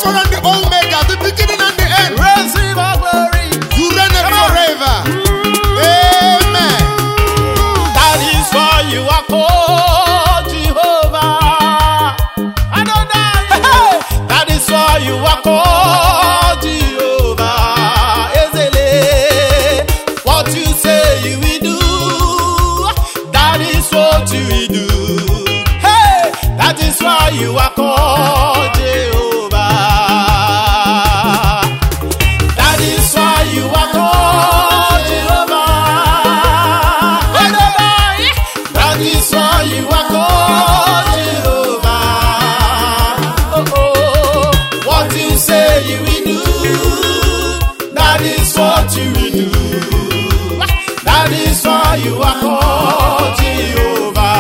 Alpha and the Omega, the beginning and the end. Receive our glory. You reign forever. Amen. That is why you are called Jehovah. Adonai. That is why you are called Jehovah. Ezele. What you say you will do, that is what you will do. Hey, that is why you are called Jehovah. That is why you are called Jehovah. That is why you are called Jehovah. Oh, oh. What you say you will do, that is what you will do. That is why you are called Jehovah.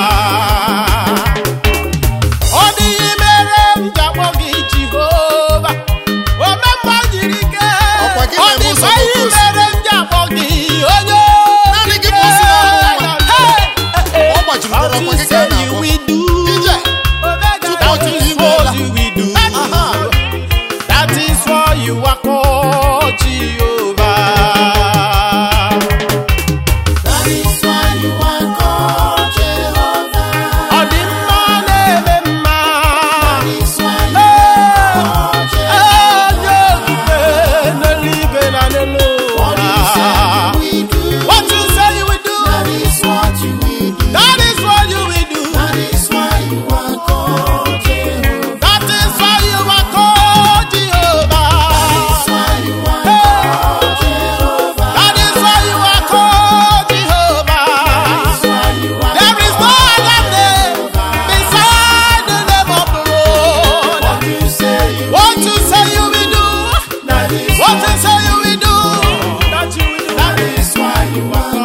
Odi mere mjabogi Jehovah. Omemba jirike. Odi mere mjabogi onyo. What you say you will do, that is what you will do. That is why you are called Jehovah. That is why you are called Jehovah. That is why you are called Jehovah. What you say you will do, That is what you will do. that is what you will do. That is why you are called Jehovah. That is why you are called Jehovah. That is why you are called Jehovah. That is why you are called Jehovah. That is why you are There is no other name beside the name of the Lord. what you say you What you say you will do, That is what you say you will do, that you will do. That is why you are called.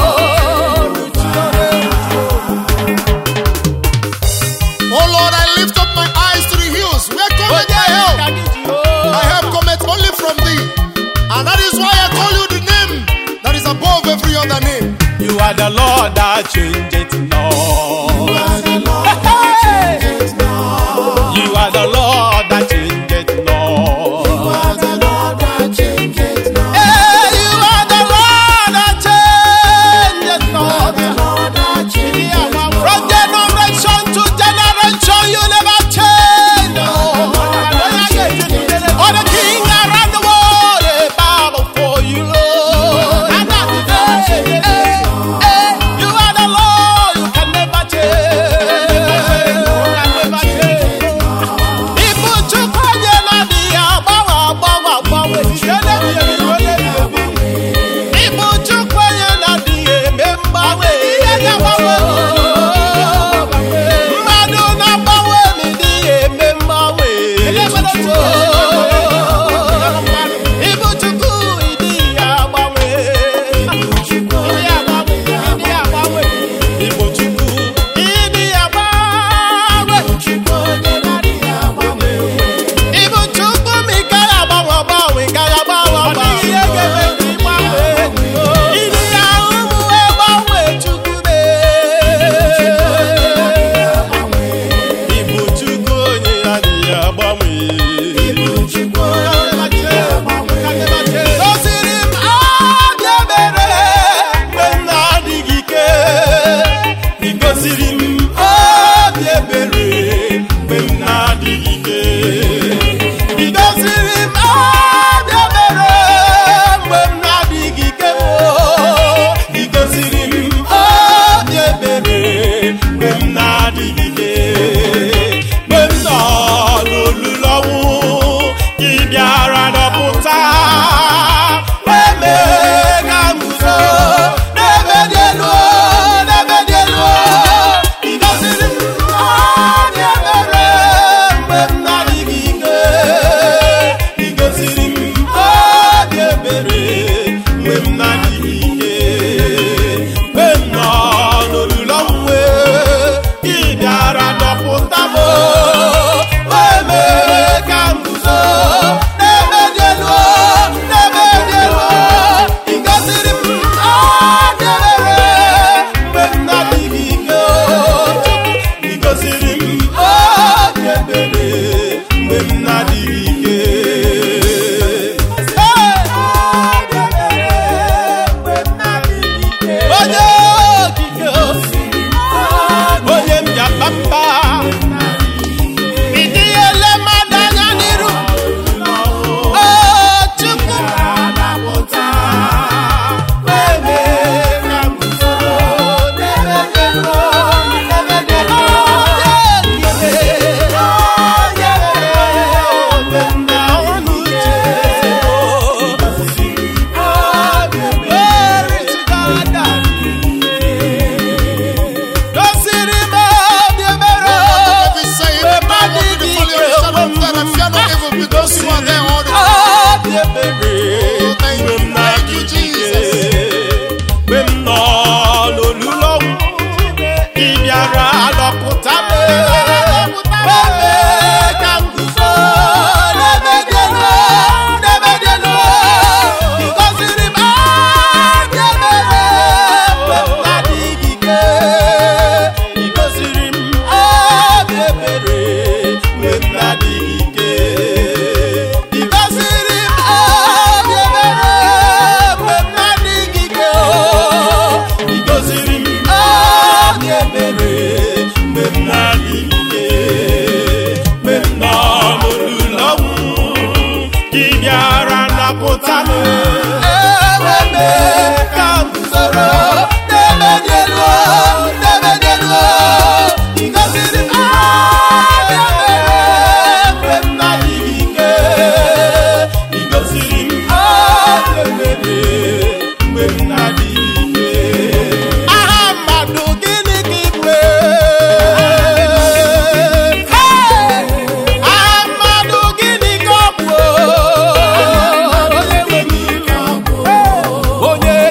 Oh Lord, I lift up my eyes to the hills. Where cometh my help? My help cometh only from thee. And that is why I call you the name that is above every other name. You are the Lord that changeth not. You are the Lord that changes not. You are the Lord that changeth not. You are the Lord that changes not. Hey, you are the Lord that changeth not. The Lord that changes not. From generation to generation, you never change. All the king around the world, they bow before you, Lord. You are the Lord, you ike mgbe m nọ n'olulu ọnwụ gị bịara napụta m eweme ka m soro n'ebe dị elu n'ebe dị elu ị gọziri m mgbe m na-adịghị ike ị gọziri m mgbe m na-adịghị ike aha mmadụ gịnị ka ị bụ aha mmadụ gịnị ka ọ bụ onye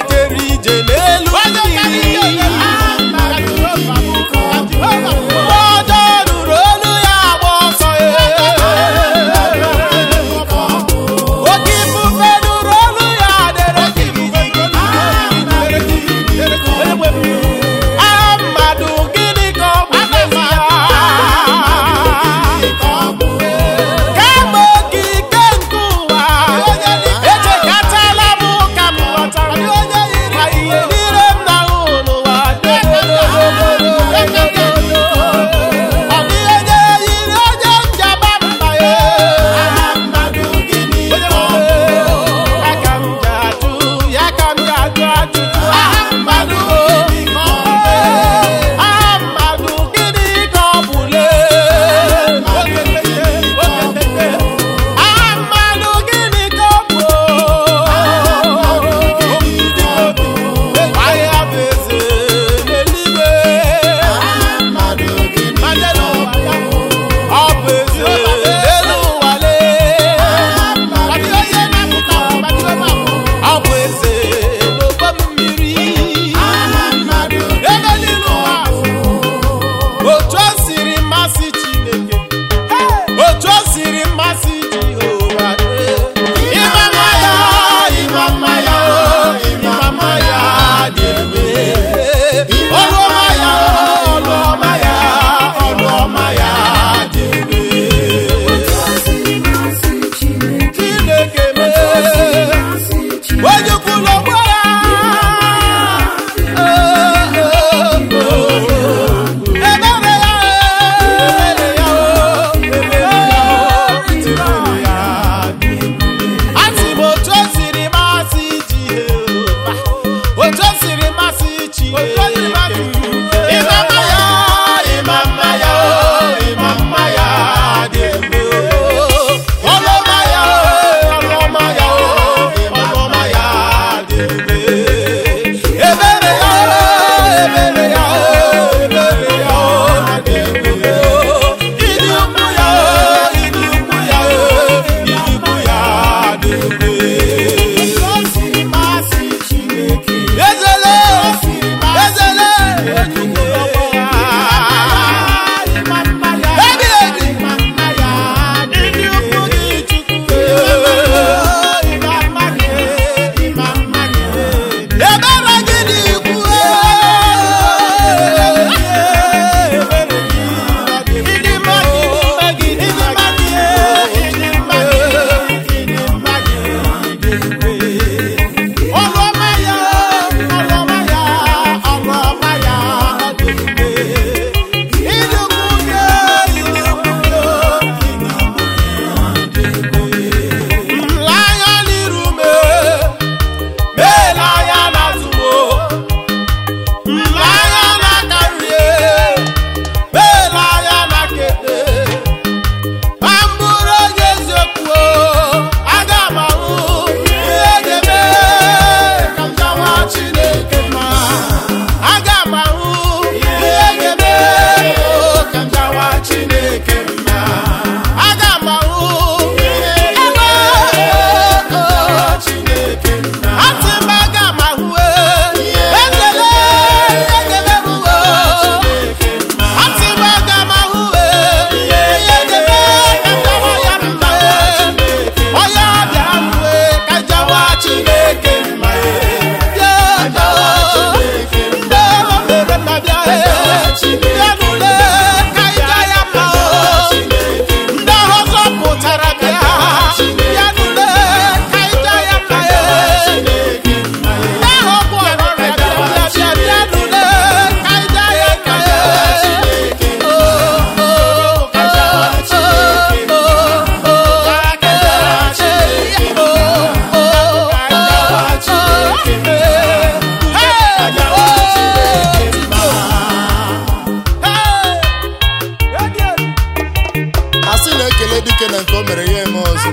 mee dike na nke o mere ya eme ọzọ.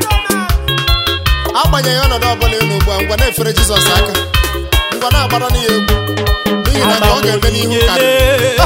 Agbanyeghị ọnọdụ ọbụla ị nọ ugbu a, ngwa na-efere Jizọs aka, ngwa na-agbara n'ihe egwu, n'ihi na nke ọ ga-eme n'ihu karịrị.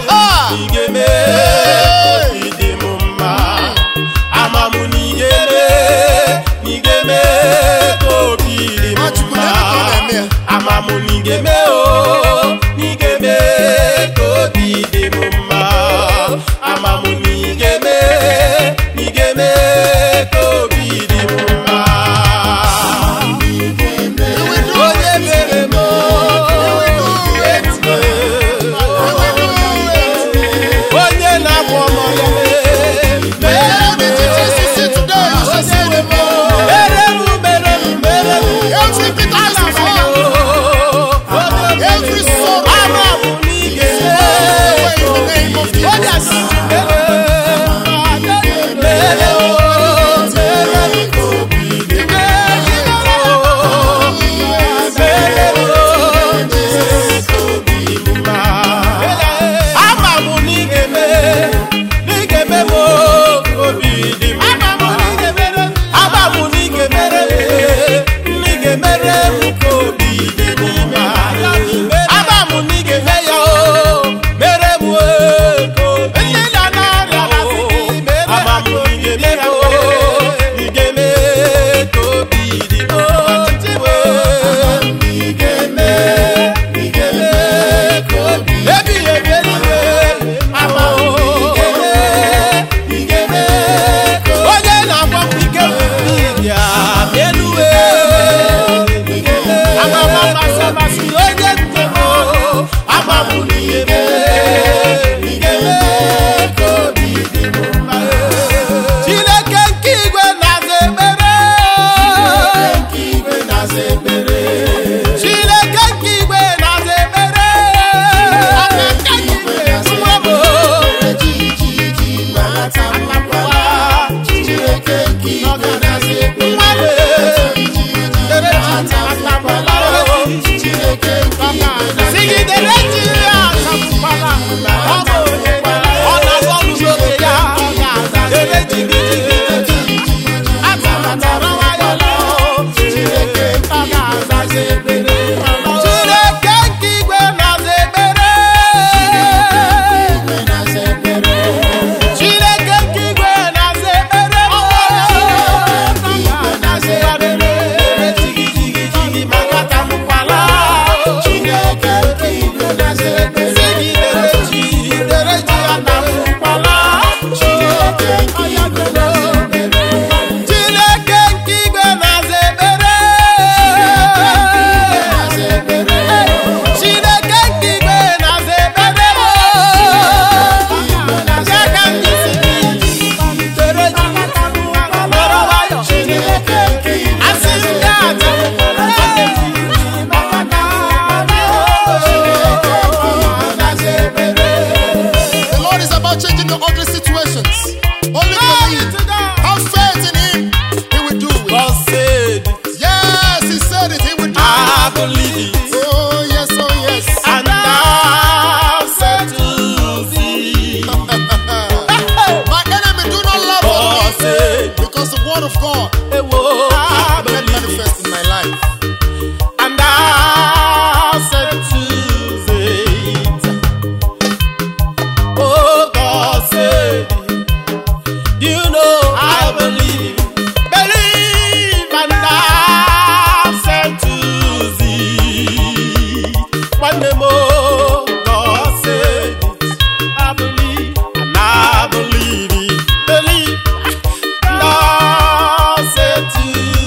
To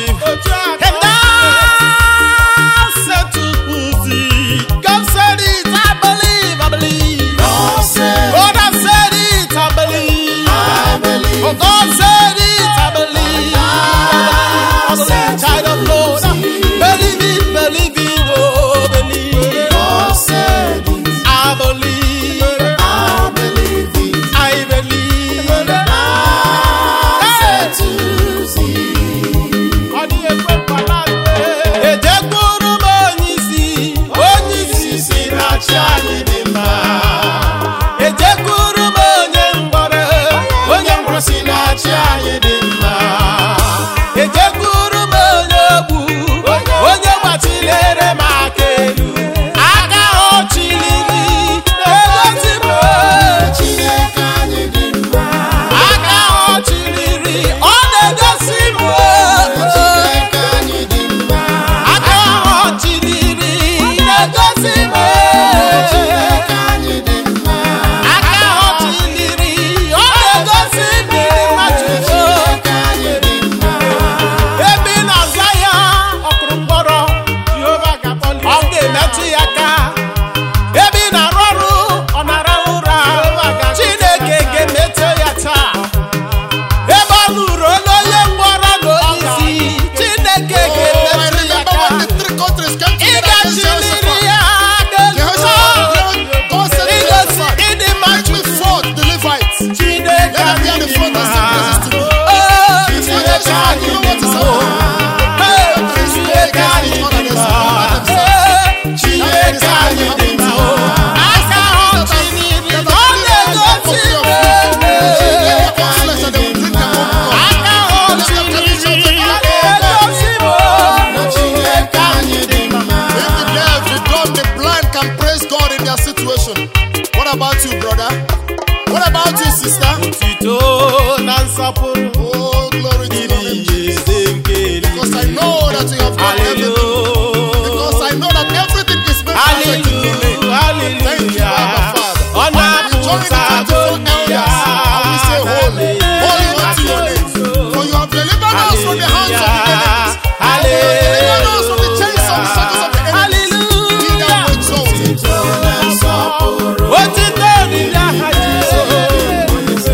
believe. And I said to Pussy, God said it, I believe, I believe. God said, God has said it, I believe. I believe. Oh, God said it, I believe. I believe. Child of Lord, believe it, oh, believe. God said it, I believe. I believe it. I believe. I said to thee, Ejekwuru m onye isi na chi anyị dị mma. Ejekwuru m onye mgbọrọ si na chi anyị dị mma. Ejekwuru m onye ogbu, onye gbachilere m aka elu. Aka ọ chiliri egosi m Chineke anyị dị mma. aka ọ chiliri ọ na-egosi m Chineke anyị dị mma. aka ọ chiliri na-egosi m Chineke anyị dị mma. aka ọ chiliri ọ na-egosi m mmachuzo Chineke anyị dị mma. ebe ị na-aza ya ọkụrụ mkpọrọ Jehova ga-akpọli ọ ga-emetụ ya aka ebe ị na-arụ ọrụ ọ na-arahụ ụra Chineke ga-emetụ ya taa ebe ọ lụrụ onye mgbọrọ na onye isi Chineke Oh, I ga-emetụ ya remember aka when the three countries came ị together against ga-achịliri Jehoshaphat. ya Jehoshaphat, ga-ezo God said to igosi Jehoshaphat, ịdị mma "Make me Chukwu fought the Levites. Chineke Let them be at the anyị front and sing praises to me." Oh, So Chineke Jehoshaphat, anyị you know dị what is mma. happening? Hey, Chineke anyị dị mma. Hey, Chineke anyị dị mma. Aka ọ chịliri ọ na-egosi m Chineke flesh and they will drink them up. aka ọ chịliri ọ na-egosi m Chineke anyị dị mma. If the deaf, the dumb, the blind can praise God in their situation, what about you, brother? What about you, sister? Otito na nsọpụrụ Oh, glory to your name, Jesus. eze nke Because I know that you have done everything. Because I know that everything is made perfect in your name. Thank you, Abba Father. Ọ We join the na-apụta 24 elders and we say, Holy, holy unto your name. For you have delivered us from the hands of the enemies. You have delivered us from the chains of the shackles of the enemies. Be thou exalted. Otito riri aha Jizọs.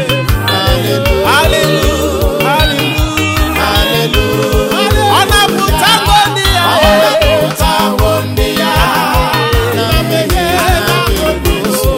Hallelujah, hallelujah. Ọ na-apụtago ndị ya. Pụtawo ndị ya na mmehie ha ga-eguzo.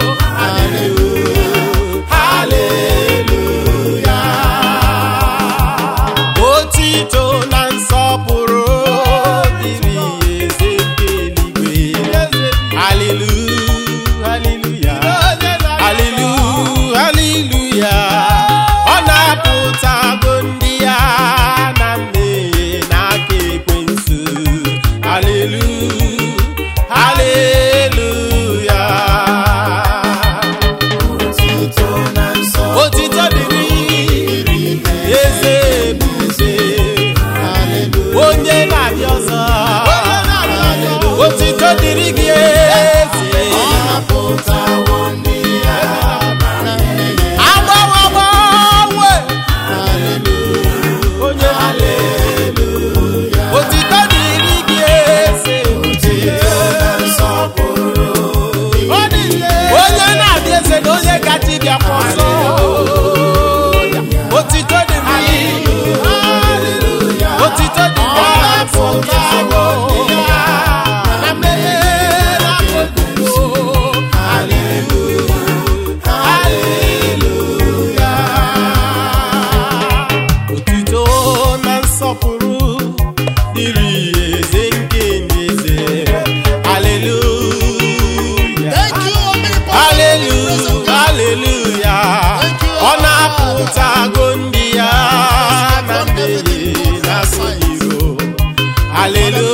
Otito na nsọpụrụ dịrị eze nke eluigwe. Hallelujah, hallelujah. Hallelujah, hallelujah. Ọ na-apụtago ndị ya na mmehie n'aka ekwensu. Hallelujah, hallelujah. Otito na nsọ Otito dịrị eze ebube. Onye na-abịa ọzọ. Otito dịrị gị eze. ọ napụtawo ndị ya na mmehie. Agbanwe agbanwe. Onye otito dịrị gị eze. Otito na nsọpụrụ Onye na-abịa eze na onye kacha ịbịakwa ọzọ. Otito dịrị gị. Otito dịrị gị. napụtawo ndị ya Na mmehie na mmebugo. Otito na nsọpụrụ dịrị eze nke ndị eze. Hallelujah. Thank you, omnipotent. Hallelujah, hallelujah. Ọ na-apụtago ndị ya na mmehie na-asọ n'iro. Hallelujah.